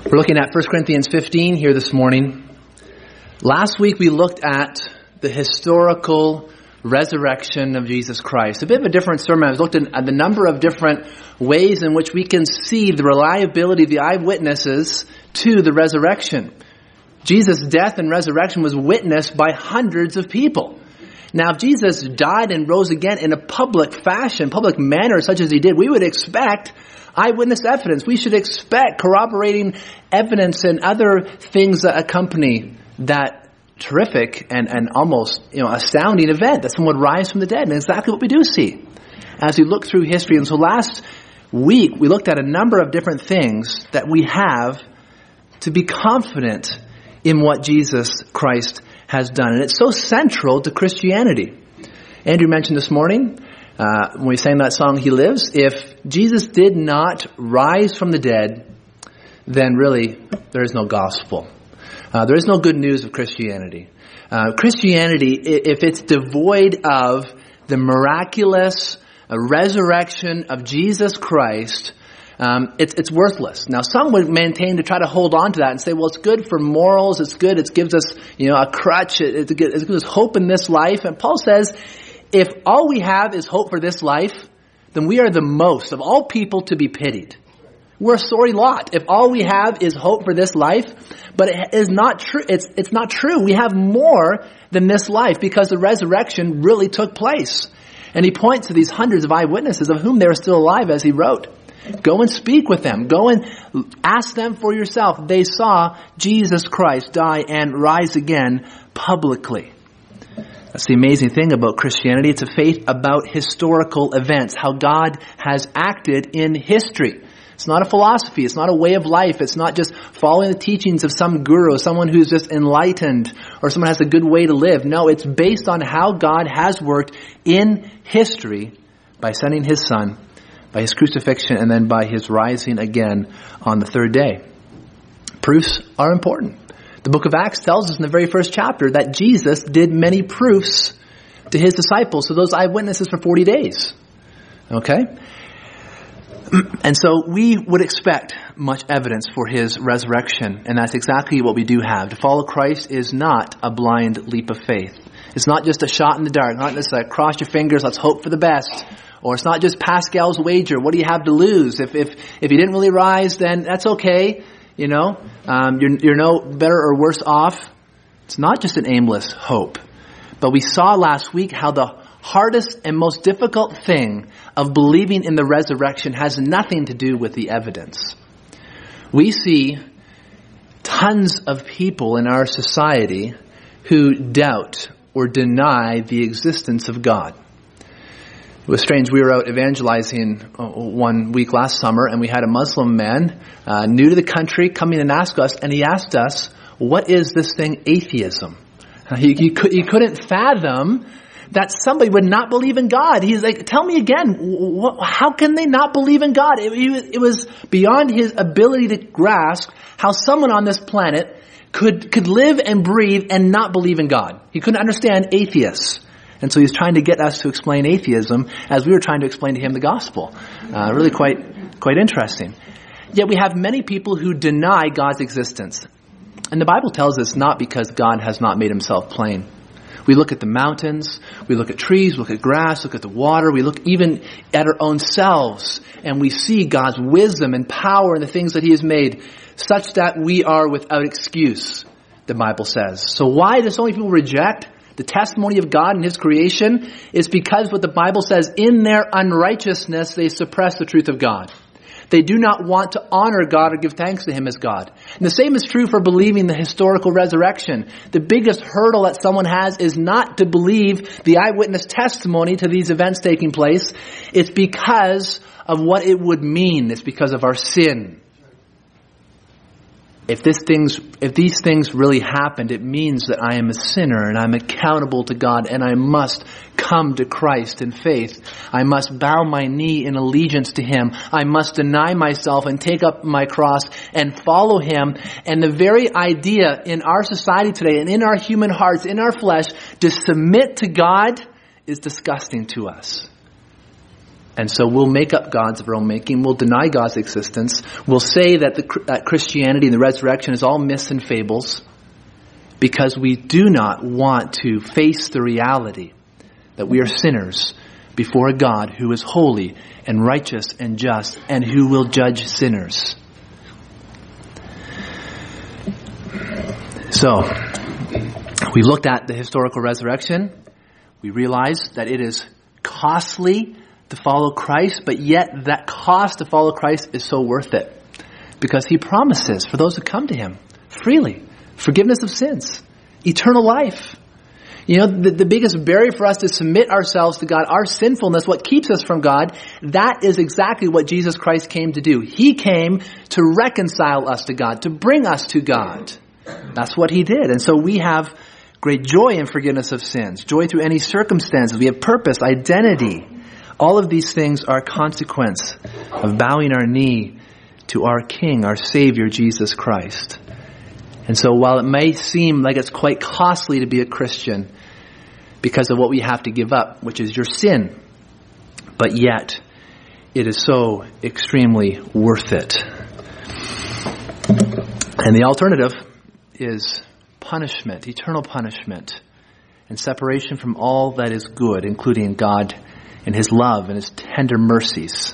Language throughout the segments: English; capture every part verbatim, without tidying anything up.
We're looking at First Corinthians fifteen here this morning. Last week we looked at the historical resurrection of Jesus Christ. A bit of a different sermon. I was looking at the number of different ways in which we can see the reliability of the eyewitnesses to the resurrection. Jesus' death and resurrection was witnessed by hundreds of people. Now, if Jesus died and rose again in a public fashion, public manner such as he did, we would expect eyewitness evidence. We should expect corroborating evidence and other things that accompany that terrific and, and almost, you know, astounding event that someone would rise from the dead. And exactly what we do see as we look through history. And so last week we looked at a number of different things that we have to be confident in what Jesus Christ has done. And it's so central to Christianity. Andrew mentioned this morning, uh, when we sang that song, He Lives, if Jesus did not rise from the dead, then really there is no gospel. Uh, there is no good news of Christianity. Uh, Christianity, if it's devoid of the miraculous uh, resurrection of Jesus Christ, Um, it's, it's worthless. Now, some would maintain to try to hold on to that and say, well, it's good for morals. It's good. It gives us, you know, a crutch. It, it, it gives us hope in this life. And Paul says, if all we have is hope for this life, then we are the most of all people to be pitied. We're a sorry lot if all we have is hope for this life. But it is not true. It's, it's not true. We have more than this life because the resurrection really took place. And he points to these hundreds of eyewitnesses of whom they were still alive as he wrote. Go and speak with them. Go and ask them for yourself. They saw Jesus Christ die and rise again publicly. That's the amazing thing about Christianity. It's a faith about historical events, how God has acted in history. It's not a philosophy. It's not a way of life. It's not just following the teachings of some guru, someone who's just enlightened, or someone has a good way to live. No, it's based on how God has worked in history by sending His Son, by His crucifixion, and then by His rising again on the third day. Proofs are important. The book of Acts tells us in the very first chapter that Jesus did many proofs to His disciples, to those eyewitnesses for forty days. Okay? And so we would expect much evidence for His resurrection, and that's exactly what we do have. To follow Christ is not a blind leap of faith. It's not just a shot in the dark, not just like cross your fingers, let's hope for the best. Or it's not just Pascal's wager. What do you have to lose? If if if you didn't really rise, then that's okay. You know, um, you're you're no better or worse off. It's not just an aimless hope. But we saw last week how the hardest and most difficult thing of believing in the resurrection has nothing to do with the evidence. We see tons of people in our society who doubt or deny the existence of God. It was strange. We were out evangelizing one week last summer, and we had a Muslim man, uh, new to the country, come in and ask us, and he asked us, what is this thing, atheism? Uh, he, he, could, he couldn't fathom that somebody would not believe in God. He's like, tell me again, wh- how can they not believe in God? It, it, it was beyond his ability to grasp how someone on this planet could, could live and breathe and not believe in God. He couldn't understand atheists. And so he's trying to get us to explain atheism as we were trying to explain to him the gospel. Uh, really quite, quite interesting. Yet we have many people who deny God's existence. And the Bible tells us not because God has not made Himself plain. We look at the mountains, we look at trees, we look at grass, look at the water, we look even at our own selves, and we see God's wisdom and power in the things that He has made, such that we are without excuse, the Bible says. So why do so many people reject the testimony of God and His creation? Is because what the Bible says, in their unrighteousness, they suppress the truth of God. They do not want to honor God or give thanks to Him as God. And the same is true for believing the historical resurrection. The biggest hurdle that someone has is not to believe the eyewitness testimony to these events taking place. It's because of what it would mean. It's because of our sin. If this things, if these things really happened, it means that I am a sinner and I'm accountable to God and I must come to Christ in faith. I must bow my knee in allegiance to Him. I must deny myself and take up my cross and follow Him. And the very idea in our society today and in our human hearts, in our flesh, to submit to God is disgusting to us. And so we'll make up gods of our own making. We'll deny God's existence. We'll say that, the, that Christianity and the resurrection is all myths and fables because we do not want to face the reality that we are sinners before a God who is holy and righteous and just and who will judge sinners. So, we looked at the historical resurrection. We realized that it is costly to follow Christ, but yet that cost to follow Christ is so worth it. Because he promises for those who come to him freely, forgiveness of sins, eternal life. You know, the, the biggest barrier for us to submit ourselves to God, our sinfulness, what keeps us from God, that is exactly what Jesus Christ came to do. He came to reconcile us to God, to bring us to God. That's what he did. And so we have great joy in forgiveness of sins, joy through any circumstances. We have purpose, identity. All of these things are a consequence of bowing our knee to our King, our Savior, Jesus Christ. And so while it may seem like it's quite costly to be a Christian because of what we have to give up, which is your sin, but yet it is so extremely worth it. And the alternative is punishment, eternal punishment, and separation from all that is good, including God and his love and his tender mercies.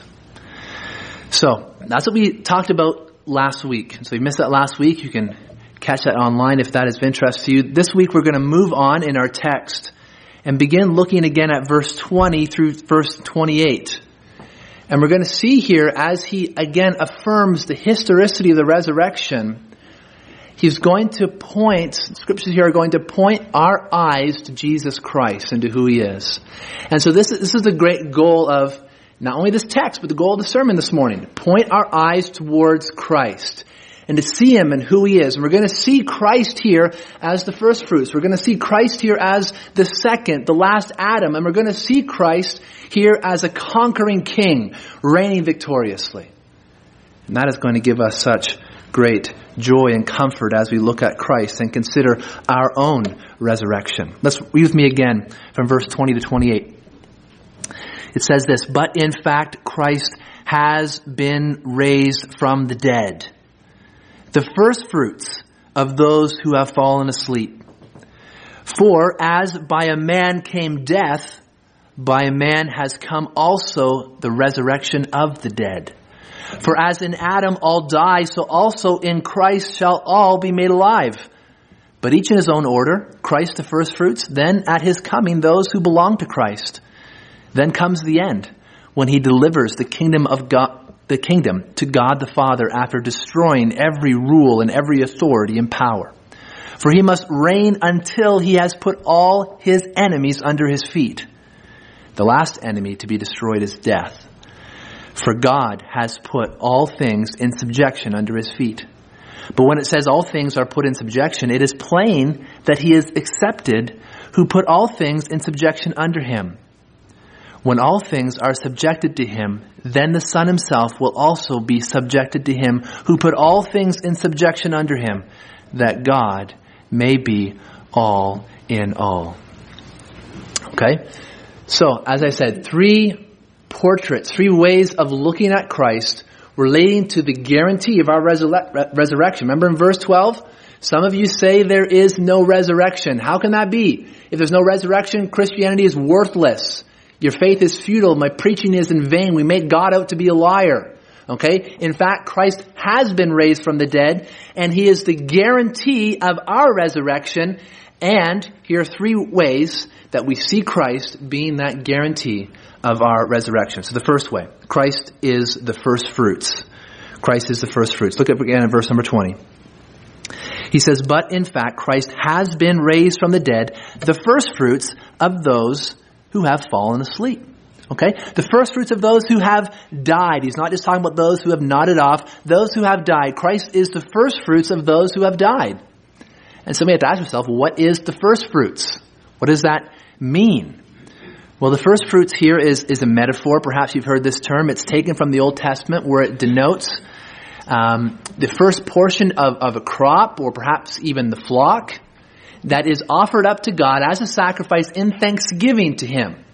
So that's what we talked about last week. So if you missed that last week, you can catch that online if that is of interest to you. This week we're going to move on in our text and begin looking again at verse twenty through verse twenty-eight. And we're going to see here as he again affirms the historicity of the resurrection, he's going to point, scriptures here are going to point our eyes to Jesus Christ and to who he is. And so this is, this is the great goal of not only this text, but the goal of the sermon this morning. Point our eyes towards Christ and to see him and who he is. And we're going to see Christ here as the first fruits. We're going to see Christ here as the second, the last Adam. And we're going to see Christ here as a conquering king, reigning victoriously. And that is going to give us such great joy and comfort as we look at Christ and consider our own resurrection. Let's read with me again from verse twenty to twenty-eight. It says this, "But in fact, Christ has been raised from the dead, the first fruits of those who have fallen asleep. For as by a man came death, by a man has come also the resurrection of the dead. For as in Adam all die, so also in Christ shall all be made alive. But each in his own order, Christ the first fruits, then at his coming those who belong to Christ. Then comes the end, when he delivers the kingdom of God, the kingdom to God the Father after destroying every rule and every authority and power. For he must reign until he has put all his enemies under his feet. The last enemy to be destroyed is death. For God has put all things in subjection under his feet. But when it says all things are put in subjection, it is plain that he is accepted who put all things in subjection under him. When all things are subjected to him, then the Son himself will also be subjected to him who put all things in subjection under him, that God may be all in all." Okay? So, as I said, three portraits, three ways of looking at Christ relating to the guarantee of our resur- resurrection. Remember in verse twelve? Some of you say there is no resurrection. How can that be? If there's no resurrection, Christianity is worthless. Your faith is futile. My preaching is in vain. We make God out to be a liar. Okay? In fact, Christ has been raised from the dead, and he is the guarantee of our resurrection. And here are three ways that we see Christ being that guarantee of our resurrection. So the first way, Christ is the first fruits. Christ is the first fruits. Look at again at verse number twenty. He says, "But in fact, Christ has been raised from the dead, the first fruits of those who have fallen asleep." Okay? The first fruits of those who have died. He's not just talking about those who have nodded off. Those who have died. Christ is the first fruits of those who have died. And so we have to ask yourself, what is the first fruits? What does that mean? Well, the first fruits here is, is a metaphor. Perhaps you've heard this term. It's taken from the Old Testament where it denotes um, the first portion of, of a crop or perhaps even the flock that is offered up to God as a sacrifice in thanksgiving to him.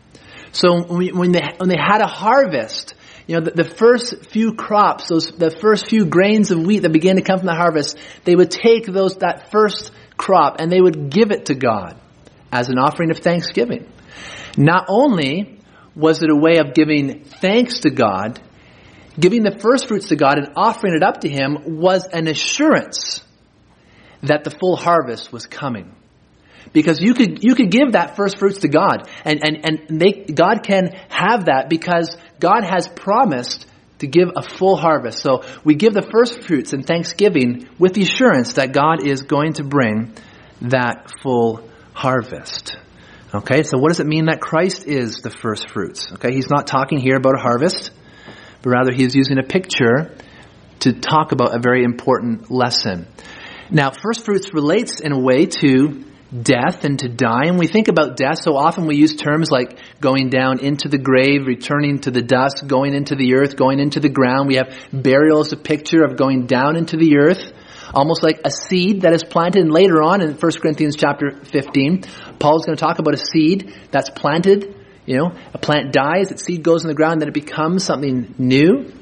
So when, we, when, they, when they had a harvest, you know, the, the first few crops, those the first few grains of wheat that began to come from the harvest, they would take those that first crop and they would give it to God as an offering of thanksgiving. Not only was it a way of giving thanks to God, giving the first fruits to God and offering it up to Him was an assurance that the full harvest was coming. Because you could you could give that first fruits to God, and and and they, God can have that because God has promised to give a full harvest. So we give the first fruits in thanksgiving with the assurance that God is going to bring that full harvest. Okay, so what does it mean that Christ is the first fruits? Okay, He's not talking here about a harvest, but rather He is using a picture to talk about a very important lesson. Now, first fruits relates in a way to death and to die. And we think about death, so often we use terms like going down into the grave, returning to the dust, going into the earth, going into the ground. We have burial as a picture of going down into the earth, almost like a seed that is planted. And later on in First Corinthians chapter fifteen, Paul's going to talk about a seed that's planted. You know, a plant dies, its seed goes in the ground, then it becomes something new.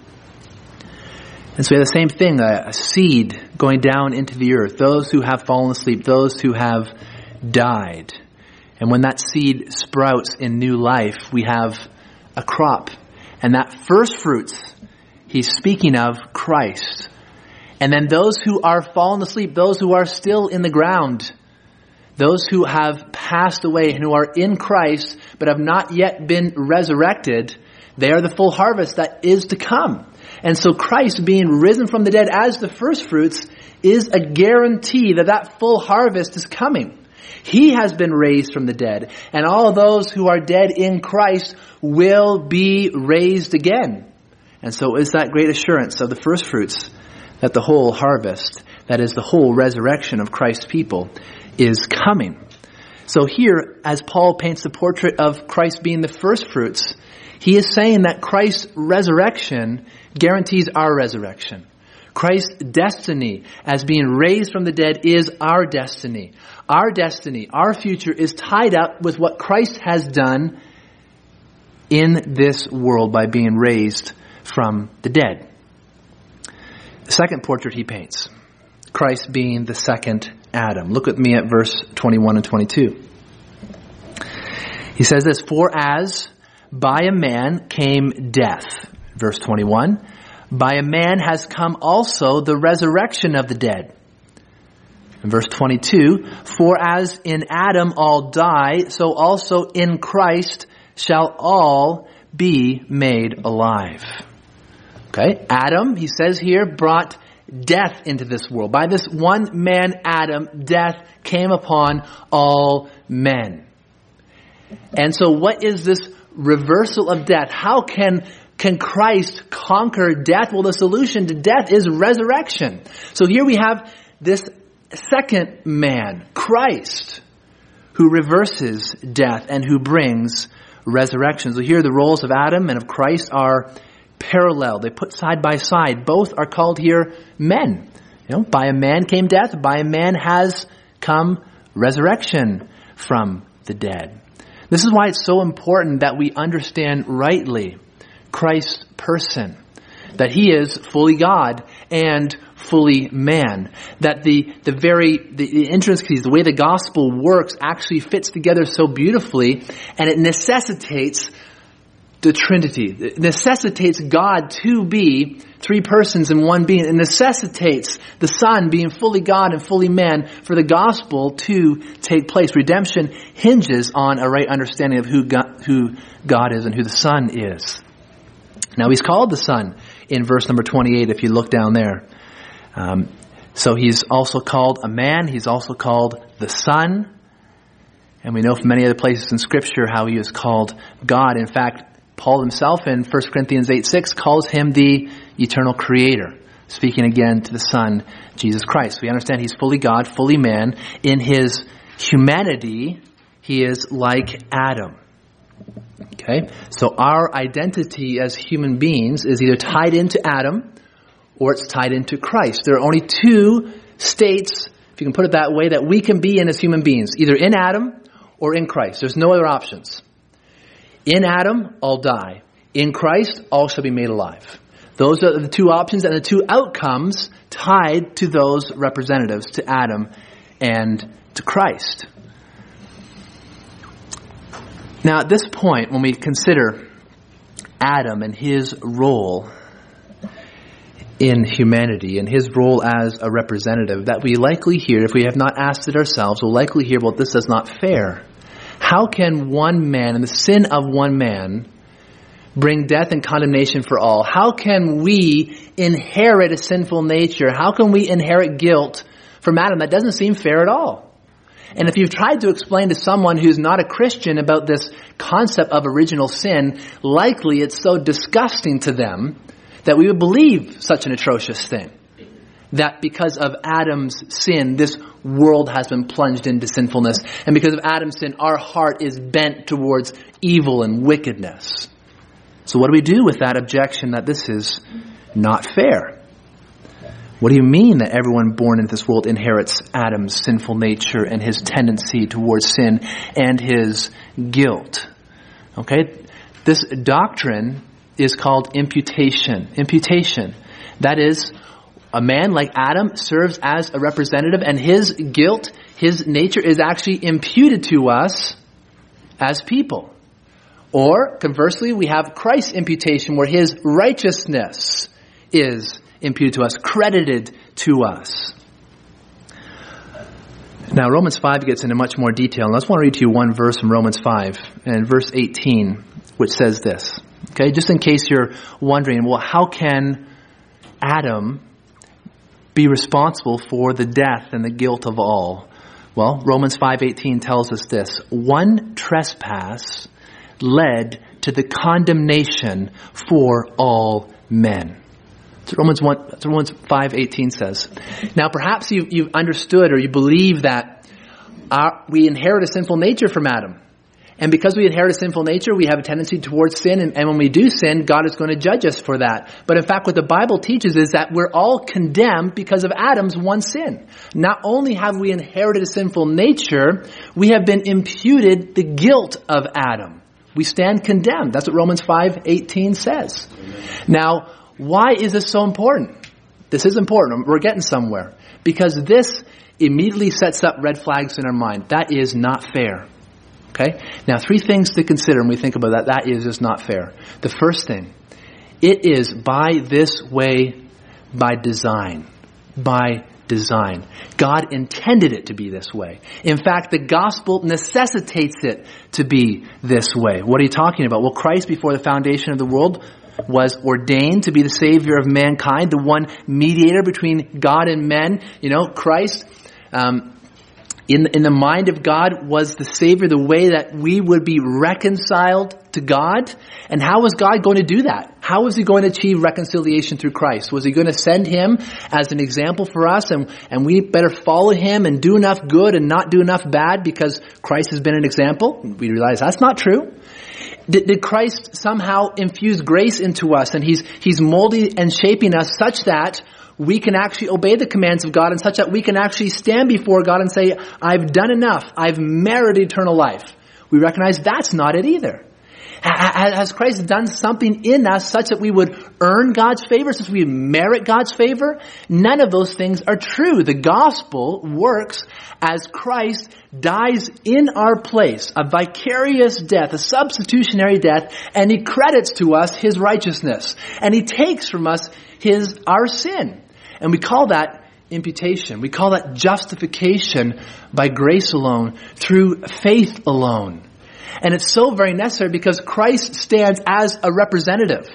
And so we have the same thing, a, a seed going down into the earth. Those who have fallen asleep, those who have died. And when that seed sprouts in new life, we have a crop. And that first fruits, he's speaking of Christ. And then those who are fallen asleep, those who are still in the ground, those who have passed away and who are in Christ but have not yet been resurrected, they are the full harvest that is to come. And so Christ being risen from the dead as the first fruits is a guarantee that that full harvest is coming. He has been raised from the dead, and all those who are dead in Christ will be raised again. And so is that great assurance of the first fruits that the whole harvest, that is the whole resurrection of Christ's people, is coming. So here, as Paul paints the portrait of Christ being the first fruits, he is saying that Christ's resurrection guarantees our resurrection. Christ's destiny as being raised from the dead is our destiny. Our destiny, our future is tied up with what Christ has done in this world by being raised from the dead. The second portrait he paints, Christ being the second Adam. Look with me at verse twenty-one and twenty-two. He says this, "For as by a man came death," verse twenty-one, "by a man has come also the resurrection of the dead." In verse twenty-two, "For as in Adam all die, so also in Christ shall all be made alive." Okay, Adam, he says here, brought death into this world. By this one man, Adam, death came upon all men. And so what is this reversal of death? How can Can Christ conquer death? Well, the solution to death is resurrection. So here we have this second man, Christ, who reverses death and who brings resurrection. So here the roles of Adam and of Christ are parallel. They put side by side. Both are called here men. You know, by a man came death, by a man has come resurrection from the dead. This is why it's so important that we understand rightly Christ's person, that he is fully God and fully man, that the the very the, the intricacies, the way the gospel works actually fits together so beautifully, and it necessitates the Trinity. It necessitates God to be three persons in one being. It necessitates the Son being fully God and fully man for the gospel to take place. Redemption hinges on a right understanding of who God, who God is and who the Son is. Now he's called the Son in verse number twenty-eight, if you look down there. Um, so he's also called a man. He's also called the Son. And we know from many other places in Scripture how he is called God. In fact, Paul himself in First Corinthians eight six calls him the eternal creator, speaking again to the Son, Jesus Christ. We understand he's fully God, fully man. In his humanity, he is like Adam. Okay, so our identity as human beings is either tied into Adam or it's tied into Christ. There are only two states, if you can put it that way, that we can be in as human beings, either in Adam or in Christ. There's no other options. In Adam, all die. In Christ, all shall be made alive. Those are the two options and the two outcomes tied to those representatives, to Adam and to Christ. Now, at this point, when we consider Adam and his role in humanity and his role as a representative, that we likely hear, if we have not asked it ourselves, we'll likely hear, well, this is not fair. How can one man and the sin of one man bring death and condemnation for all? How can we inherit a sinful nature? How can we inherit guilt from Adam? That doesn't seem fair at all. And if you've tried to explain to someone who's not a Christian about this concept of original sin, likely it's so disgusting to them that we would believe such an atrocious thing. That because of Adam's sin, this world has been plunged into sinfulness. And because of Adam's sin, our heart is bent towards evil and wickedness. So what do we do with that objection that this is not fair? What do you mean that everyone born into this world inherits Adam's sinful nature and his tendency towards sin and his guilt? Okay, this doctrine is called imputation. Imputation. That is, a man like Adam serves as a representative, and his guilt, his nature is actually imputed to us as people. Or, conversely, we have Christ's imputation, where his righteousness is imputed to us, credited to us. Now, Romans five gets into much more detail. And I just want to read to you one verse from Romans five, and verse eighteen, which says this. Okay, just in case you're wondering, well, how can Adam be responsible for the death and the guilt of all? Well, Romans five eighteen tells us this. One trespass led to the condemnation for all men. That's what Romans, one, that's what Romans five eighteen says. Now, perhaps you've, you've understood or you believe that our, we inherit a sinful nature from Adam. And because we inherit a sinful nature, we have a tendency towards sin. And, and when we do sin, God is going to judge us for that. But in fact, what the Bible teaches is that we're all condemned because of Adam's one sin. Not only have we inherited a sinful nature, we have been imputed the guilt of Adam. We stand condemned. That's what Romans five eighteen says. Amen. Now, why is this so important? This is important. We're getting somewhere. Because this immediately sets up red flags in our mind. That is not fair. Okay? Now, three things to consider when we think about that. That is just not fair. The first thing, it is by this way, by design. By design. God intended it to be this way. In fact, the gospel necessitates it to be this way. What are you talking about? Well, Christ, before the foundation of the world, was ordained to be the Savior of mankind, the one mediator between God and men. You know, Christ, um, in, in the mind of God, was the Savior, the way that we would be reconciled to God. And how was God going to do that? How was he going to achieve reconciliation through Christ? Was he going to send him as an example for us, and, and we better follow him and do enough good and not do enough bad because Christ has been an example? We realize that's not true. Did, did Christ somehow infuse grace into us, and he's he's molding and shaping us such that we can actually obey the commands of God, and such that we can actually stand before God and say, I've done enough. I've merited eternal life. We recognize that's not it either. Has Christ done something in us such that we would earn God's favor, such that we merit God's favor? None of those things are true. The gospel works as Christ dies in our place, a vicarious death, a substitutionary death, and he credits to us his righteousness. And he takes from us his our sin. And we call that imputation. We call that justification by grace alone, through faith alone. And it's so very necessary because Christ stands as a representative.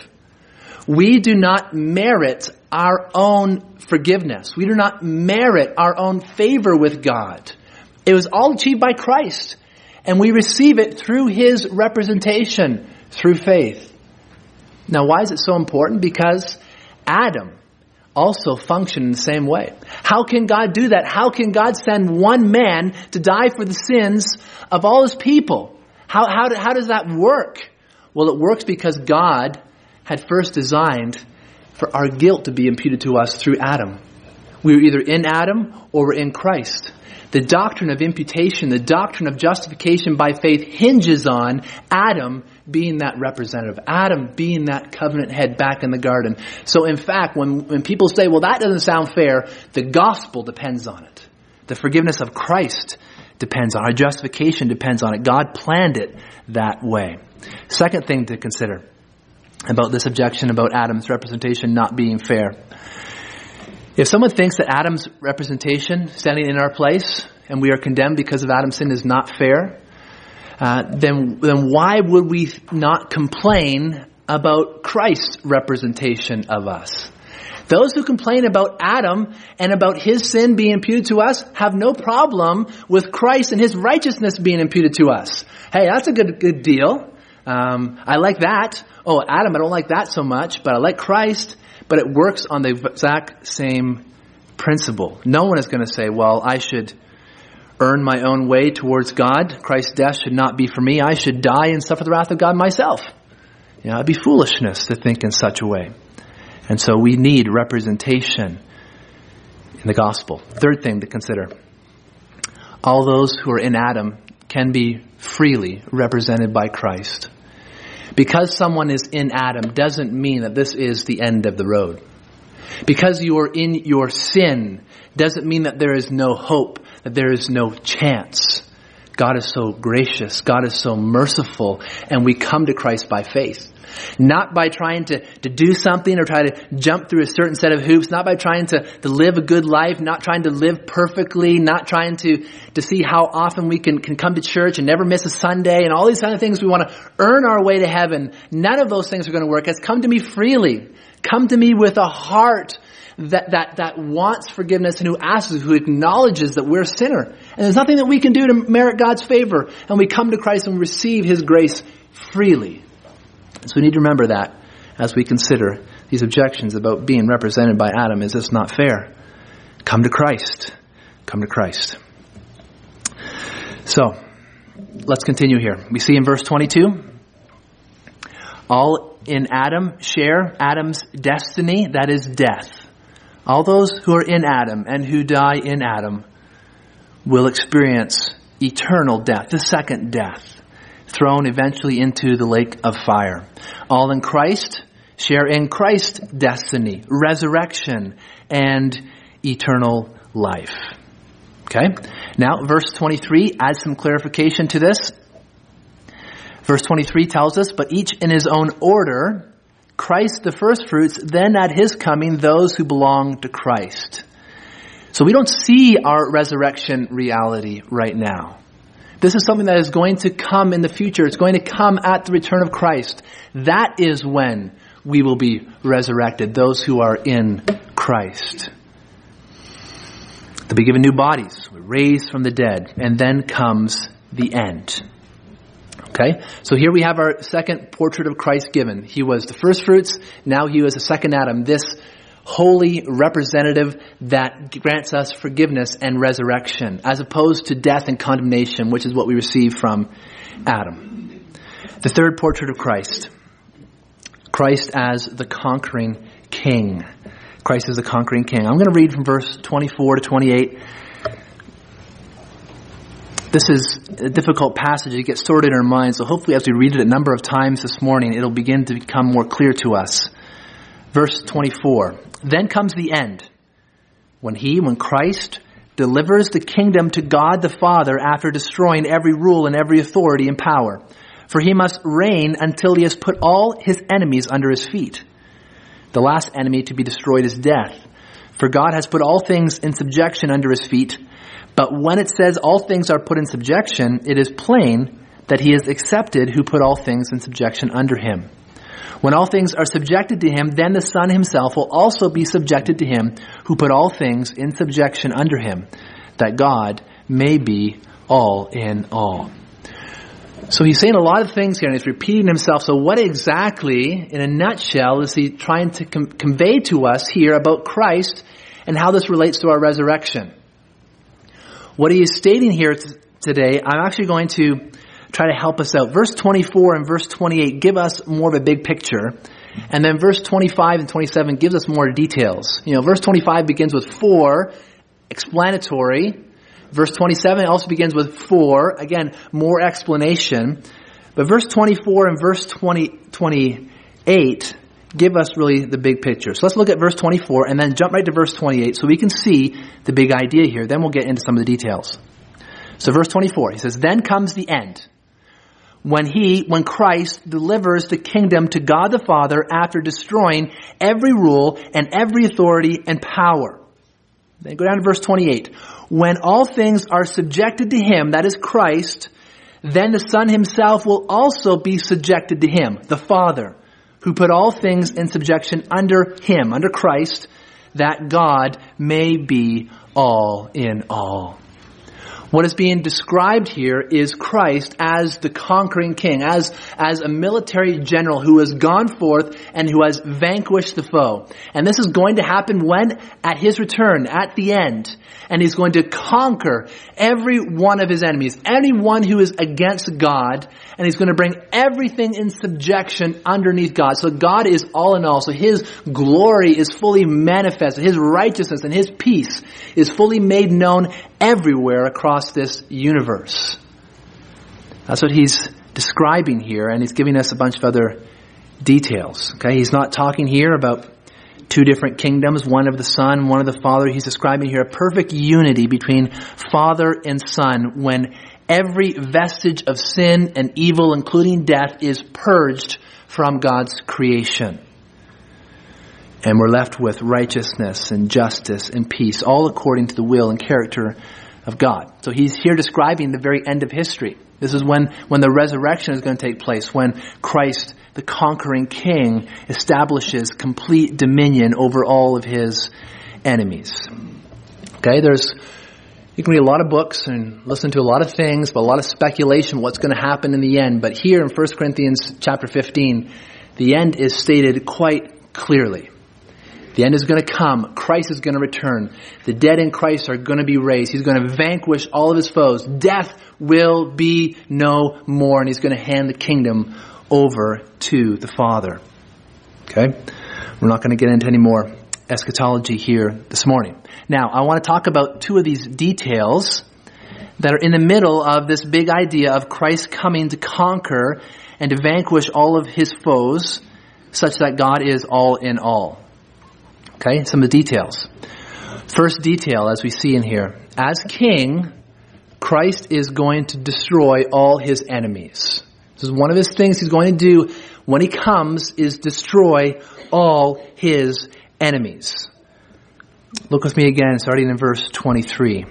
We do not merit our own forgiveness. We do not merit our own favor with God. It was all achieved by Christ. And we receive it through his representation, through faith. Now, why is it so important? Because Adam also functioned in the same way. How can God do that? How can God send one man to die for the sins of all his people? How, how, how does that work? Well, it works because God had first designed for our guilt to be imputed to us through Adam. We were either in Adam or we're in Christ. The doctrine of imputation, the doctrine of justification by faith hinges on Adam being that representative, Adam being that covenant head back in the garden. So in fact, when, when people say, well, that doesn't sound fair, the gospel depends on it. The forgiveness of Christ depends on it. Our justification depends on it. God planned it that way. Second thing to consider about this objection about Adam's representation not being fair. If someone thinks that Adam's representation standing in our place and we are condemned because of Adam's sin is not fair, uh, then, then why would we not complain about Christ's representation of us? Those who complain about Adam and about his sin being imputed to us have no problem with Christ and his righteousness being imputed to us. Hey, that's a good, good deal. Um, I like that. Oh, Adam, I don't like that so much, but I like Christ. But it works on the exact same principle. No one is going to say, well, I should earn my own way towards God. Christ's death should not be for me. I should die and suffer the wrath of God myself. You know, it'd be foolishness to think in such a way. And so we need representation in the gospel. Third thing to consider. All those who are in Adam can be freely represented by Christ. Because someone is in Adam doesn't mean that this is the end of the road. Because you are in your sin doesn't mean that there is no hope, that there is no chance. God is so gracious. God is so merciful. And we come to Christ by faith. Not by trying to, to do something or try to jump through a certain set of hoops. Not by trying to, to live a good life. Not trying to live perfectly. Not trying to, to see how often we can, can come to church and never miss a Sunday. And all these kind of things. We want to earn our way to heaven. None of those things are going to work. It's come to me freely. Come to me with a heart that, that, that wants forgiveness and who asks, who acknowledges that we're a sinner. And there's nothing that we can do to merit God's favor. And we come to Christ and receive his grace freely. So we need to remember that as we consider these objections about being represented by Adam. Is this not fair? Come to Christ. Come to Christ. So, let's continue here. We see in verse twenty-two, all in Adam share Adam's destiny, that is death. All those who are in Adam and who die in Adam will experience eternal death, the second death. Thrown eventually into the lake of fire. All in Christ share in Christ's destiny, resurrection, and eternal life. Okay? Now, verse twenty-three adds some clarification to this. Verse twenty-three tells us, but each in his own order, Christ the firstfruits, then at his coming, those who belong to Christ. So we don't see our resurrection reality right now. This is something that is going to come in the future. It's going to come at the return of Christ. That is when we will be resurrected, those who are in Christ. They'll be given new bodies, raised from the dead, and then comes the end. Okay? So here we have our second portrait of Christ given. He was the first fruits, now he was the second Adam. This holy representative that grants us forgiveness and resurrection, as opposed to death and condemnation, which is what we receive from Adam. The third portrait of Christ. Christ as the conquering king. Christ as the conquering king. I'm going to read from verse twenty-four to twenty-eight. This is a difficult passage. It gets sorted in our minds, so hopefully as we read it a number of times this morning, it'll begin to become more clear to us. Verse twenty-four. Then comes the end, when he, when Christ, delivers the kingdom to God the Father after destroying every rule and every authority and power. For he must reign until he has put all his enemies under his feet. The last enemy to be destroyed is death. For God has put all things in subjection under his feet. But when it says all things are put in subjection, it is plain that he is accepted who put all things in subjection under him. When all things are subjected to him, then the Son himself will also be subjected to him who put all things in subjection under him, that God may be all in all. So he's saying a lot of things here, and he's repeating himself. So what exactly, in a nutshell, is he trying to com- convey to us here about Christ and how this relates to our resurrection? What he is stating here t- today, I'm actually going to try to help us out. Verse twenty-four and verse twenty-eight give us more of a big picture. And then verse twenty-five and twenty-seven gives us more details. You know, verse twenty-five begins with for, explanatory. Verse twenty-seven also begins with for, again, more explanation. But verse twenty-four and verse twenty, twenty-eight give us really the big picture. So let's look at verse twenty-four and then jump right to verse twenty-eight so we can see the big idea here. Then we'll get into some of the details. So verse twenty-four, he says, "Then comes the end, when he, when Christ delivers the kingdom to God the Father after destroying every rule and every authority and power." Then go down to verse twenty-eight. "When all things are subjected to him," that is Christ, "then the Son himself will also be subjected to him," the Father, "who put all things in subjection under him," under Christ, "that God may be all in all." What is being described here is Christ as the conquering king, as, as a military general who has gone forth and who has vanquished the foe. And this is going to happen when? At his return, at the end. And he's going to conquer every one of his enemies, anyone who is against God, and he's going to bring everything in subjection underneath God. So God is all in all. So his glory is fully manifested. His righteousness and his peace is fully made known everywhere across this universe. That's what he's describing here, and he's giving us a bunch of other details. Okay, he's not talking here about two different kingdoms, one of the Son, one of the Father. He's describing here a perfect unity between Father and Son when every vestige of sin and evil, including death, is purged from God's creation. And we're left with righteousness and justice and peace, all according to the will and character of God. So he's here describing the very end of history. This is when, when the resurrection is going to take place, when Christ, the conquering king, establishes complete dominion over all of his enemies. Okay, there's, you can read a lot of books and listen to a lot of things, but a lot of speculation what's going to happen in the end. But here in First Corinthians chapter fifteen, the end is stated quite clearly. The end is going to come. Christ is going to return. The dead in Christ are going to be raised. He's going to vanquish all of his foes. Death will be no more. And he's going to hand the kingdom over to the Father. Okay? We're not going to get into any more eschatology here this morning. Now, I want to talk about two of these details that are in the middle of this big idea of Christ coming to conquer and to vanquish all of his foes such that God is all in all. Okay, some of the details. First detail, as we see in here. As king, Christ is going to destroy all his enemies. This is one of his things he's going to do when he comes, is destroy all his enemies. Look with me again, starting in verse twenty-three.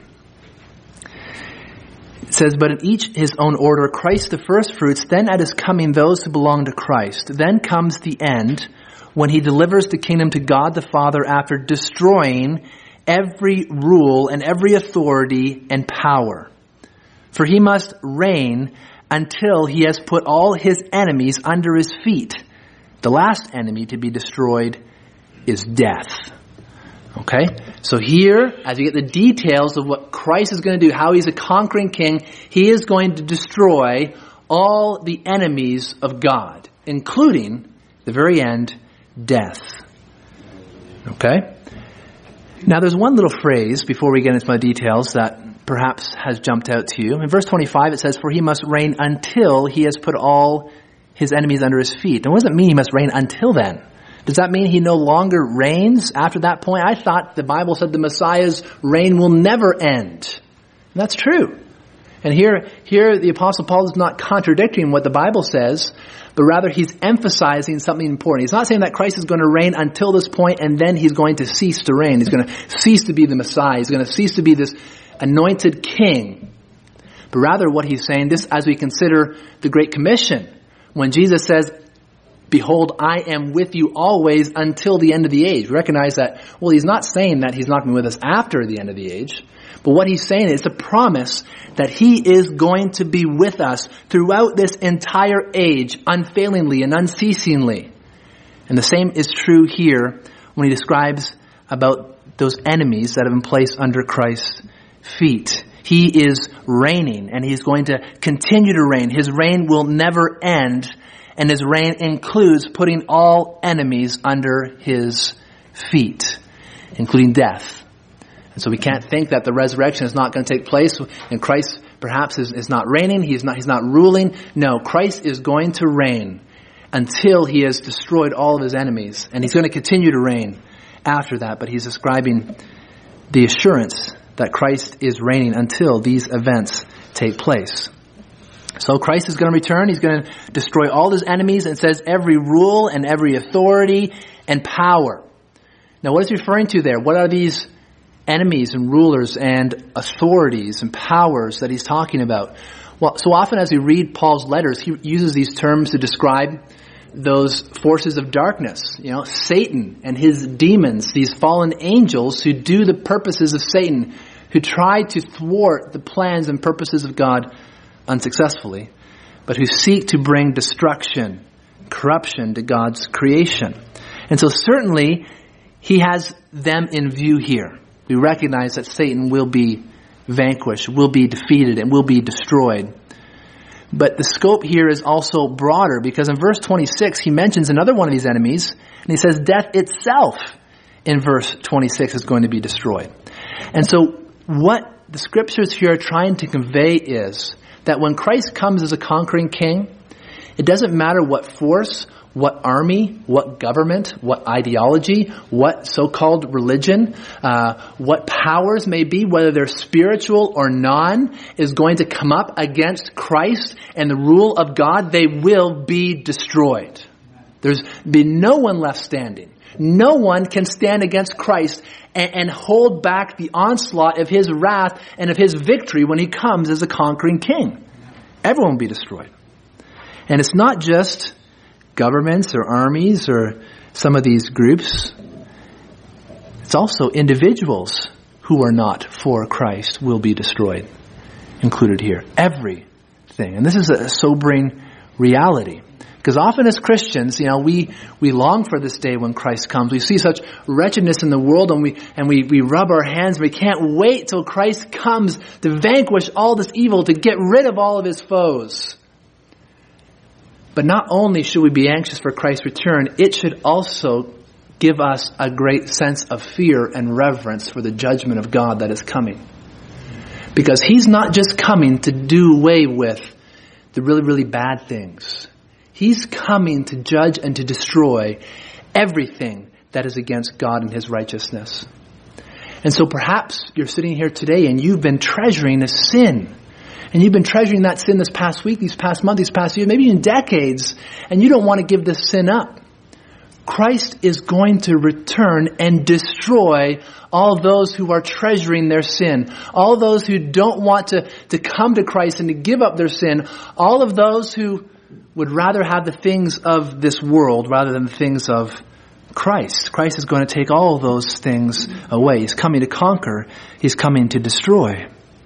It says, "But in each his own order, Christ the first fruits, then at his coming those who belong to Christ. Then comes the end, when he delivers the kingdom to God the Father after destroying every rule and every authority and power. For he must reign until he has put all his enemies under his feet. The last enemy to be destroyed is death." Okay? So here, as you get the details of what Christ is going to do, how he's a conquering king, he is going to destroy all the enemies of God, including, the very end, death. Okay? Now there's one little phrase before we get into my details that perhaps has jumped out to you. In verse twenty-five it says, "For he must reign until he has put all his enemies under his feet." And what does it mean he must reign until then? Does that mean he no longer reigns after that point? I thought the Bible said the Messiah's reign will never end. And that's true. And here, here the Apostle Paul is not contradicting what the Bible says, but rather he's emphasizing something important. He's not saying that Christ is going to reign until this point and then he's going to cease to reign. He's going to cease to be the Messiah. He's going to cease to be this anointed king. But rather what he's saying, this as we consider the Great Commission, when Jesus says, "Behold, I am with you always until the end of the age." Recognize that, well, he's not saying that he's not going to be with us after the end of the age. But what he's saying is the promise that he is going to be with us throughout this entire age, unfailingly and unceasingly. And the same is true here when he describes about those enemies that have been placed under Christ's feet. He is reigning, and he's going to continue to reign. His reign will never end, and his reign includes putting all enemies under his feet, including death. And so we can't think that the resurrection is not going to take place and Christ perhaps is, is not reigning. He's not, he's not ruling. No, Christ is going to reign until he has destroyed all of his enemies. And he's going to continue to reign after that. But he's describing the assurance that Christ is reigning until these events take place. So Christ is going to return. He's going to destroy all his enemies, and it says every rule and every authority and power. Now, what is he referring to there? What are these enemies and rulers and authorities and powers that he's talking about? Well, so often as we read Paul's letters, he uses these terms to describe those forces of darkness. You know, Satan and his demons, these fallen angels who do the purposes of Satan, who try to thwart the plans and purposes of God unsuccessfully, but who seek to bring destruction, corruption to God's creation. And so certainly he has them in view here. We recognize that Satan will be vanquished, will be defeated, and will be destroyed. But the scope here is also broader, because in verse twenty-six he mentions another one of these enemies, and he says death itself in verse twenty-six is going to be destroyed. And so what the scriptures here are trying to convey is that when Christ comes as a conquering king, it doesn't matter what force, what army, what government, what ideology, what so-called religion, uh, what powers may be, whether they're spiritual or non, is going to come up against Christ and the rule of God. They will be destroyed. There's been no one left standing. No one can stand against Christ and, and hold back the onslaught of his wrath and of his victory when he comes as a conquering king. Everyone will be destroyed. And it's not just governments or armies or some of these groups. It's also individuals who are not for Christ will be destroyed, included here. Everything. And this is a sobering reality. Because often as Christians, you know, we, we long for this day when Christ comes. We see such wretchedness in the world, and we and we, we rub our hands. We can't wait till Christ comes to vanquish all this evil, to get rid of all of his foes. But not only should we be anxious for Christ's return, it should also give us a great sense of fear and reverence for the judgment of God that is coming. Because he's not just coming to do away with the really, really bad things. He's coming to judge and to destroy everything that is against God and his righteousness. And so perhaps you're sitting here today and you've been treasuring a sin. And you've been treasuring that sin this past week, these past month, these past years, maybe even decades. And you don't want to give this sin up. Christ is going to return and destroy all those who are treasuring their sin. All those who don't want to, to come to Christ and to give up their sin. All of those who would rather have the things of this world rather than the things of Christ. Christ is going to take all of those things away. He's coming to conquer. He's coming to destroy.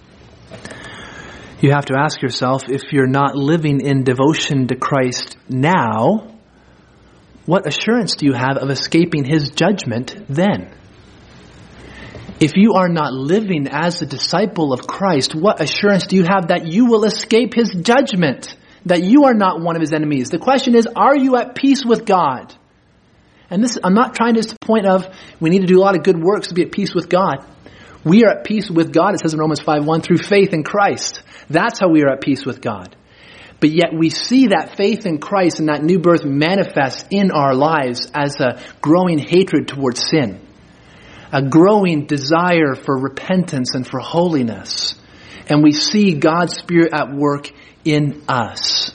You have to ask yourself, if you're not living in devotion to Christ now, what assurance do you have of escaping his judgment then? If you are not living as a disciple of Christ, what assurance do you have that you will escape his judgment? That you are not one of his enemies? The question is, are you at peace with God? And this, I'm not trying to point of, we need to do a lot of good works to be at peace with God. We are at peace with God, it says in Romans five one, through faith in Christ. That's how we are at peace with God. But yet we see that faith in Christ and that new birth manifest in our lives as a growing hatred towards sin. A growing desire for repentance and for holiness. And we see God's Spirit at work in us.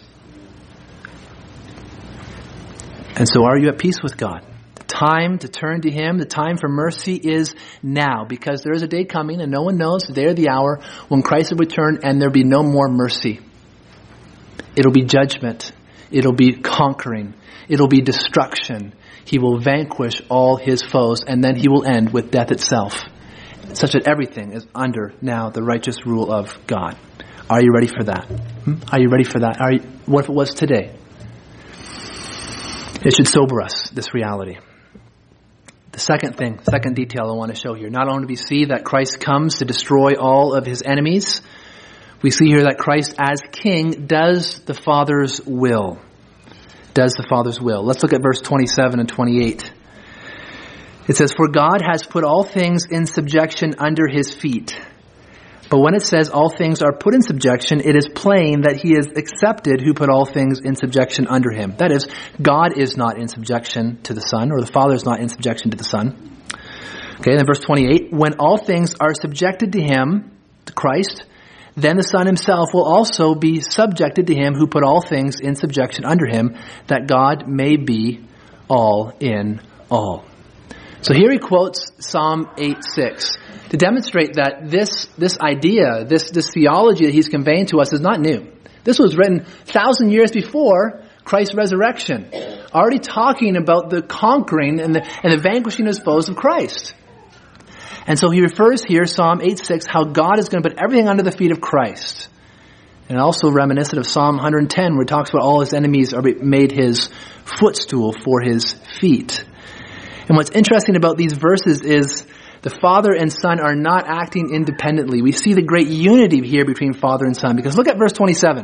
And so are you at peace with God? The time to turn to him, the time for mercy is now, because there is a day coming and no one knows the day or the hour when Christ will return and there'll be no more mercy. It'll be judgment. It'll be conquering. It'll be destruction. He will vanquish all his foes, and then he will end with death itself, such that everything is under now the righteous rule of God. Are you ready for that? Hmm? Are you ready for that? Are you, what if it was today? It should sober us, this reality. The second thing, second detail I want to show here. Not only do we see that Christ comes to destroy all of his enemies, we see here that Christ as king does the Father's will. Does the Father's will. Let's look at verse twenty-seven and twenty-eight. It says, "For God has put all things in subjection under his feet. But when it says all things are put in subjection, it is plain that he is accepted who put all things in subjection under him. That is, God is not in subjection to the Son, or the Father is not in subjection to the Son. Okay, then verse twenty-eight, when all things are subjected to him, to Christ, then the Son himself will also be subjected to him who put all things in subjection under him, that God may be all in all. So here he quotes Psalm eight six to demonstrate that this this idea, this, this theology that he's conveying to us is not new. This was written a thousand years before Christ's resurrection, already talking about the conquering and the, and the vanquishing of foes of Christ. And so he refers here, Psalm eight six, how God is going to put everything under the feet of Christ. And also reminiscent of Psalm one hundred ten, where it talks about all his enemies are made his footstool for his feet. And what's interesting about these verses is the Father and Son are not acting independently. We see the great unity here between Father and Son. Because look at verse twenty-seven.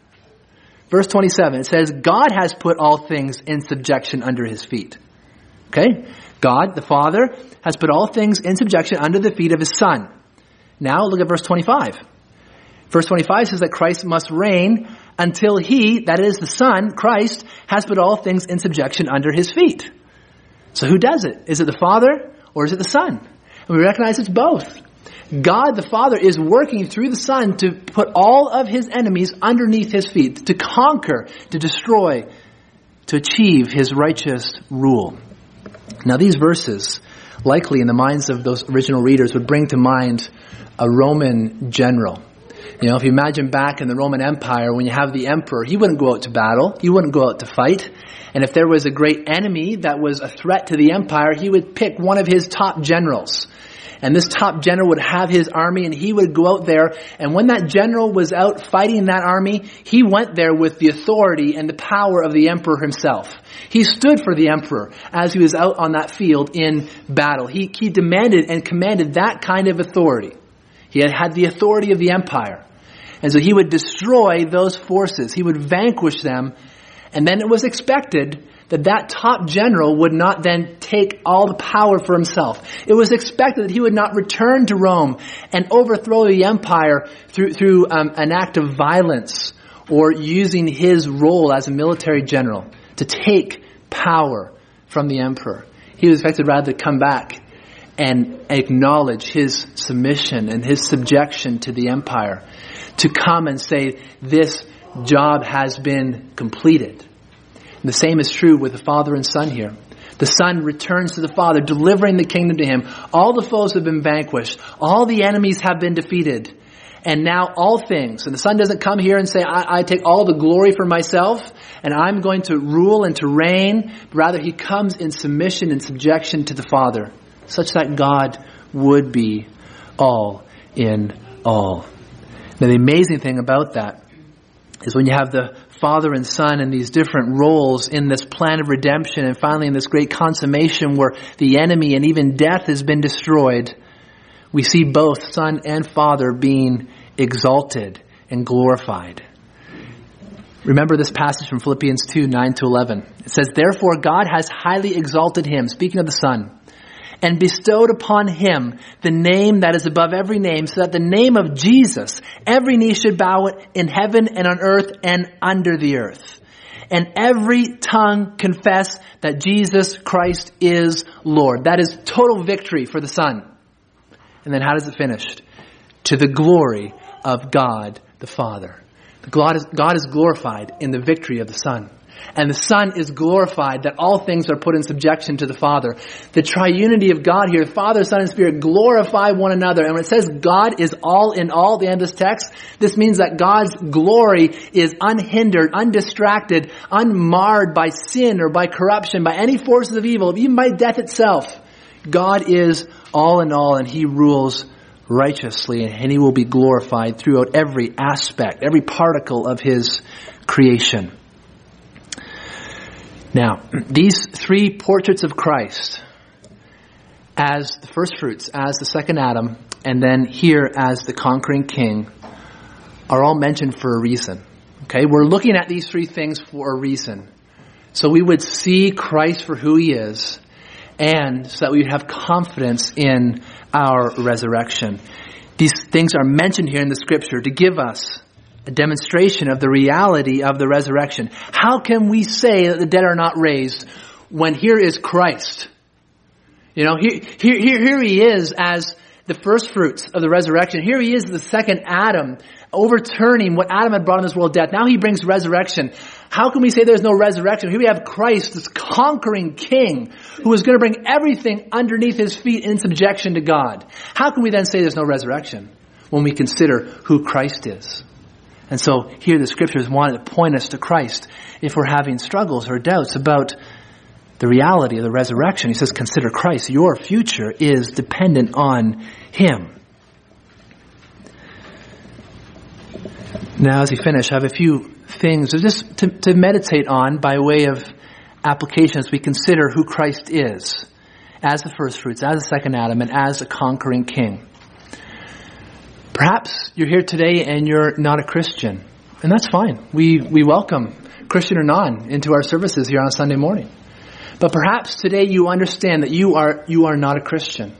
Verse twenty-seven, it says, God has put all things in subjection under his feet. Okay? God, the Father, has put all things in subjection under the feet of his Son. Now look at verse twenty-five. Verse twenty-five says that Christ must reign until he, that is the Son, Christ, has put all things in subjection under his feet. So who does it? Is it the Father or is it the Son? And we recognize it's both. God the Father is working through the Son to put all of his enemies underneath his feet, to conquer, to destroy, to achieve his righteous rule. Now these verses, likely in the minds of those original readers, would bring to mind a Roman general. You know, if you imagine back in the Roman Empire, when you have the emperor, he wouldn't go out to battle. He wouldn't go out to fight. And if there was a great enemy that was a threat to the empire, he would pick one of his top generals. And this top general would have his army and he would go out there. And when that general was out fighting that army, he went there with the authority and the power of the emperor himself. He stood for the emperor as he was out on that field in battle. He, he demanded and commanded that kind of authority. He had had the authority of the empire. And so he would destroy those forces. He would vanquish them. And then it was expected that that top general would not then take all the power for himself. It was expected that he would not return to Rome and overthrow the empire through, through um, an act of violence or using his role as a military general to take power from the emperor. He was expected rather to come back and acknowledge his submission and his subjection to the empire, to come and say, this job has been completed. And the same is true with the Father and Son here. The Son returns to the Father, delivering the kingdom to him. All the foes have been vanquished. All the enemies have been defeated. And now all things. And the Son doesn't come here and say, I, I take all the glory for myself and I'm going to rule and to reign. Rather, he comes in submission and subjection to the Father, such that God would be all in all. Now, the amazing thing about that is when you have the Father and Son in these different roles in this plan of redemption and finally in this great consummation where the enemy and even death has been destroyed, we see both Son and Father being exalted and glorified. Remember this passage from Philippians two, nine to eleven. It says, therefore God has highly exalted him, speaking of the Son, and bestowed upon him the name that is above every name, so that the name of Jesus, every knee should bow in heaven and on earth and under the earth. And every tongue confess that Jesus Christ is Lord. That is total victory for the Son. And then how does it finish? To the glory of God the Father. God is, God is glorified in the victory of the Son. And the Son is glorified that all things are put in subjection to the Father. The triunity of God here, Father, Son, and Spirit, glorify one another. And when it says God is all in all, the end of this text, this means that God's glory is unhindered, undistracted, unmarred by sin or by corruption, by any forces of evil, even by death itself. God is all in all, and he rules righteously, and he will be glorified throughout every aspect, every particle of his creation. Now, these three portraits of Christ, as the first fruits, as the second Adam, and then here as the conquering king, are all mentioned for a reason. Okay, we're looking at these three things for a reason. So we would see Christ for who he is, and so that we would have confidence in our resurrection. These things are mentioned here in the scripture to give us a demonstration of the reality of the resurrection. How can we say that the dead are not raised when here is Christ? You know, here, here, here, here he is as the first fruits of the resurrection. Here he is, the second Adam, overturning what Adam had brought in this world, death. Now he brings resurrection. How can we say there's no resurrection? Here we have Christ, this conquering king, who is going to bring everything underneath his feet in subjection to God. How can we then say there's no resurrection when we consider who Christ is? And so here the scriptures wanted to point us to Christ if we're having struggles or doubts about the reality of the resurrection. He says, consider Christ. Your future is dependent on him. Now, as we finish, I have a few things just to, to meditate on by way of application as we consider who Christ is as the first fruits, as the second Adam, and as a conquering king. Perhaps you're here today and you're not a Christian, and that's fine. We we welcome Christian or non into our services here on a Sunday morning. But perhaps today you understand that you are you are not a Christian.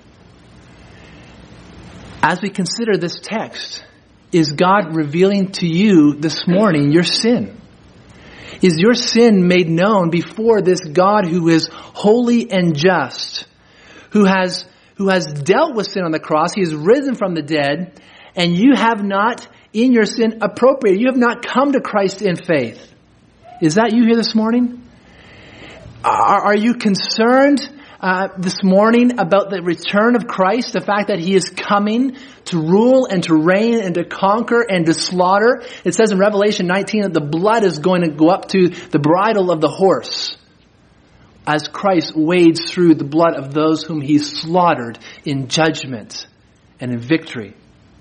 As we consider this text, is God revealing to you this morning your sin? Is your sin made known before this God who is holy and just, who has who has dealt with sin on the cross? He has risen from the dead, and you have not, in your sin, appropriated. You have not come to Christ in faith. Is that you here this morning? Are, are you concerned uh, this morning about the return of Christ, the fact that he is coming to rule and to reign and to conquer and to slaughter? It says in Revelation nineteen that the blood is going to go up to the bridle of the horse as Christ wades through the blood of those whom he slaughtered in judgment and in victory.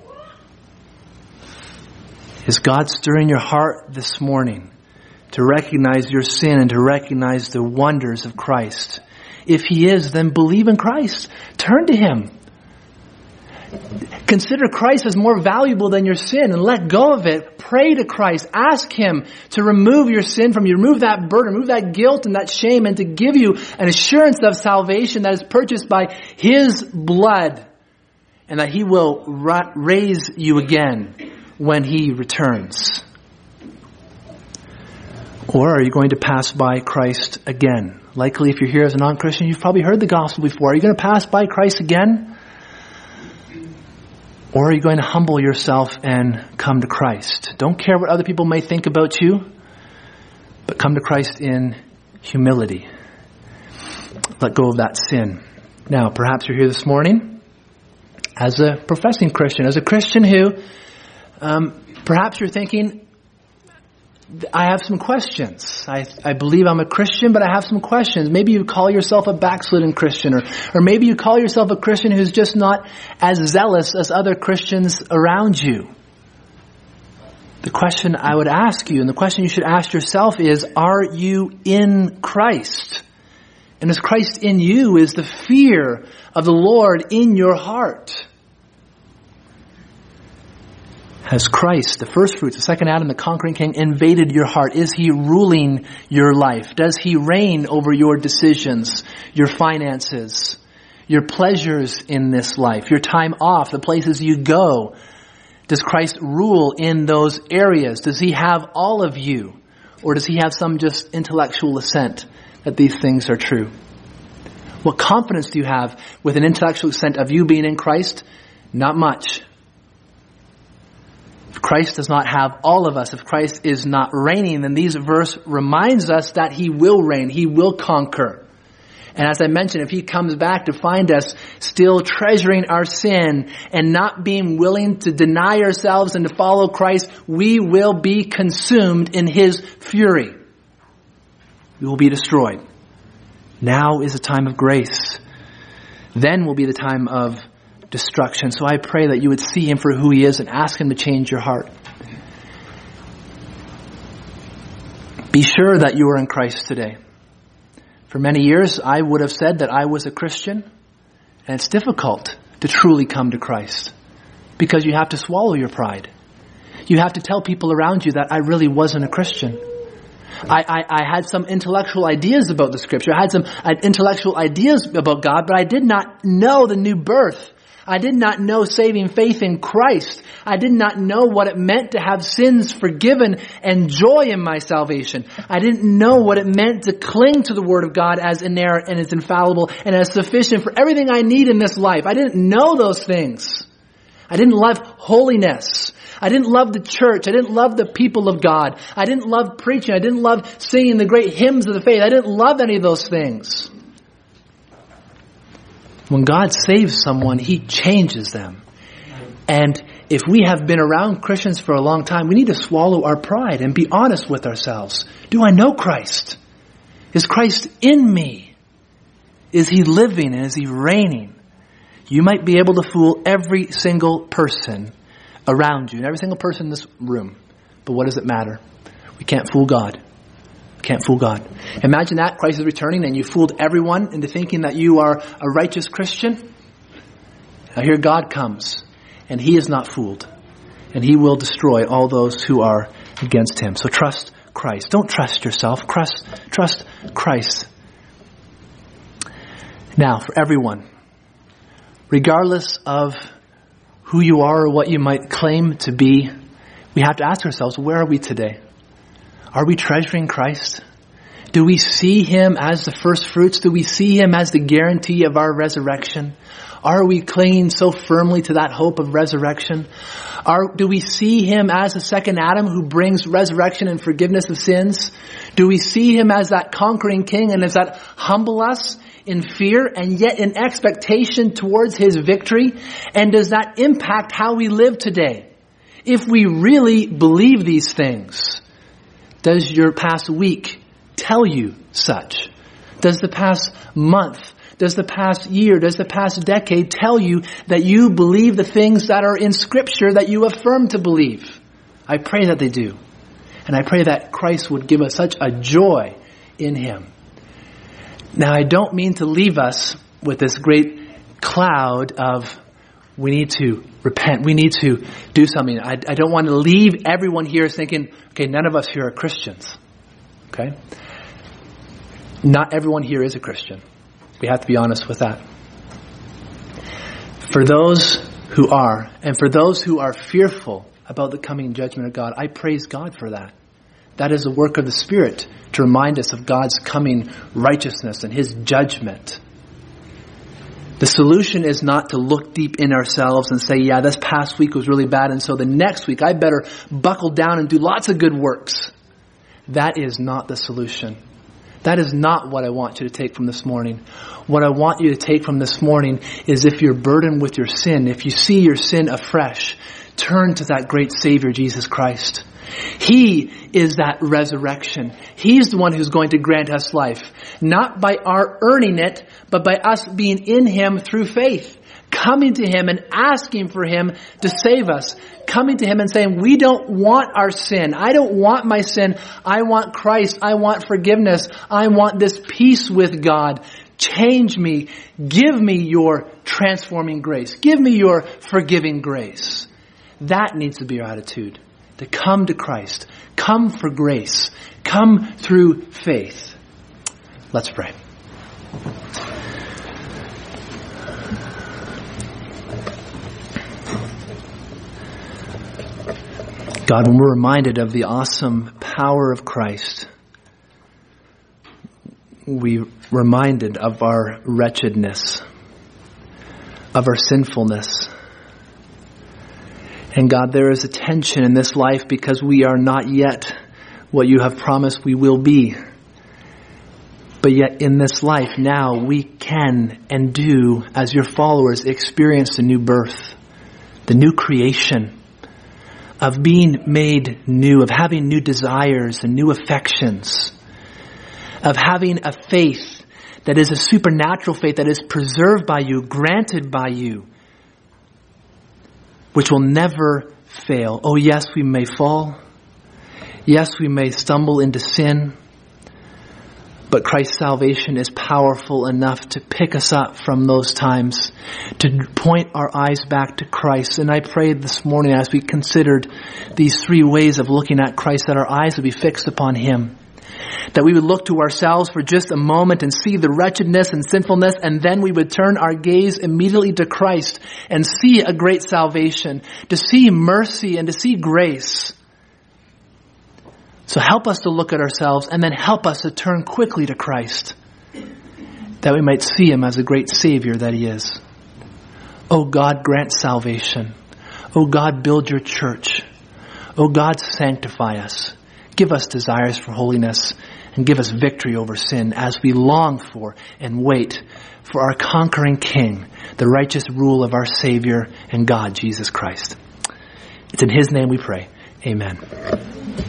Is God stirring your heart this morning to recognize your sin and to recognize the wonders of Christ? If he is, then believe in Christ. Turn to him. Consider Christ as more valuable than your sin and let go of it. Pray to Christ. Ask him to remove your sin from you. Remove that burden, remove that guilt and that shame, and to give you an assurance of salvation that is purchased by his blood, and that he will ra- raise you again when he returns. Or are you going to pass by Christ again? Likely, if you're here as a non-Christian, you've probably heard the gospel before. Are you going to pass by Christ again? Or are you going to humble yourself and come to Christ? Don't care what other people may think about you, but come to Christ in humility. Let go of that sin. Now, perhaps you're here this morning as a professing Christian, as a Christian who um, perhaps you're thinking, I have some questions. I, I believe I'm a Christian, but I have some questions. Maybe you call yourself a backslidden Christian, or, or maybe you call yourself a Christian who's just not as zealous as other Christians around you. The question I would ask you, and the question you should ask yourself is, are you in Christ? And is Christ in you? Is the fear of the Lord in your heart? Has Christ, the first fruits, the second Adam, the conquering king, invaded your heart? Is he ruling your life? Does he reign over your decisions, your finances, your pleasures in this life, your time off, the places you go? Does Christ rule in those areas? Does he have all of you? Or does he have some just intellectual assent that these things are true? What confidence do you have with an intellectual assent of you being in Christ? Not much. If Christ does not have all of us, if Christ is not reigning, then these verse reminds us that he will reign, he will conquer. And as I mentioned, if he comes back to find us still treasuring our sin and not being willing to deny ourselves and to follow Christ, we will be consumed in his fury. We will be destroyed. Now is a time of grace. Then will be the time of destruction. So I pray that you would see him for who he is and ask him to change your heart. Be sure that you are in Christ today. For many years, I would have said that I was a Christian, and it's difficult to truly come to Christ because you have to swallow your pride. You have to tell people around you that I really wasn't a Christian. I, I, I had some intellectual ideas about the Scripture. I had some intellectual ideas about God, but I did not know the new birth. I did not know saving faith in Christ. I did not know what it meant to have sins forgiven and joy in my salvation. I didn't know what it meant to cling to the Word of God as inerrant and as infallible and as sufficient for everything I need in this life. I didn't know those things. I didn't love holiness. I didn't love the church. I didn't love the people of God. I didn't love preaching. I didn't love singing the great hymns of the faith. I didn't love any of those things. When God saves someone, He changes them. And if we have been around Christians for a long time, we need to swallow our pride and be honest with ourselves. Do I know Christ? Is Christ in me? Is He living and is He reigning? You might be able to fool every single person around you and every single person in this room. But what does it matter? We can't fool God. We can't fool God. Imagine that. Christ is returning and you fooled everyone into thinking that you are a righteous Christian. Now here God comes and He is not fooled. And He will destroy all those who are against Him. So trust Christ. Don't trust yourself. Trust, trust Christ. Now, for everyone, regardless of who you are or what you might claim to be, we have to ask ourselves, where are we today? Are we treasuring Christ? Do we see Him as the first fruits? Do we see Him as the guarantee of our resurrection? Are we clinging so firmly to that hope of resurrection? Are, do we see Him as the second Adam who brings resurrection and forgiveness of sins? Do we see Him as that conquering King, and does that humble us in fear and yet in expectation towards His victory? And does that impact how we live today? If we really believe these things, does your past week tell you such? Does the past month, does the past year, does the past decade tell you that you believe the things that are in Scripture that you affirm to believe? I pray that they do. And I pray that Christ would give us such a joy in Him. Now, I don't mean to leave us with this great cloud of we need to repent, we need to do something. I, I don't want to leave everyone here thinking, okay, none of us here are Christians. Okay? Not everyone here is a Christian. We have to be honest with that. For those who are, and for those who are fearful about the coming judgment of God, I praise God for that. That is a work of the Spirit to remind us of God's coming righteousness and His judgment. The solution is not to look deep in ourselves and say, yeah, this past week was really bad, and so the next week I better buckle down and do lots of good works. That is not the solution. That is not what I want you to take from this morning. What I want you to take from this morning is, if you're burdened with your sin, if you see your sin afresh, turn to that great Savior, Jesus Christ. He is that resurrection. He's the one who's going to grant us life. Not by our earning it, but by us being in Him through faith. Coming to Him and asking for Him to save us. Coming to Him and saying, we don't want our sin. I don't want my sin. I want Christ. I want forgiveness. I want this peace with God. Change me. Give me your transforming grace. Give me your forgiving grace. That needs to be our attitude. To come to Christ. Come for grace. Come through faith. Let's pray. God, when we're reminded of the awesome power of Christ, we're reminded of our wretchedness, of our sinfulness. And God, there is a tension in this life because we are not yet what you have promised we will be. But yet in this life now we can and do, as your followers, experience the new birth, the new creation, of being made new, of having new desires and new affections, of having a faith that is a supernatural faith that is preserved by you, granted by you, which will never fail. Oh yes, we may fall. Yes, we may stumble into sin. But Christ's salvation is powerful enough to pick us up from those times, to point our eyes back to Christ. And I prayed this morning as we considered these three ways of looking at Christ, that our eyes would be fixed upon Him. That we would look to ourselves for just a moment and see the wretchedness and sinfulness, and then we would turn our gaze immediately to Christ and see a great salvation, to see mercy and to see grace. So help us to look at ourselves and then help us to turn quickly to Christ, that we might see him as a great Savior that he is. Oh God, grant salvation. Oh God, build your church. Oh God, sanctify us. Give us desires for holiness and give us victory over sin as we long for and wait for our conquering King, the righteous rule of our Savior and God, Jesus Christ. It's in his name we pray. Amen.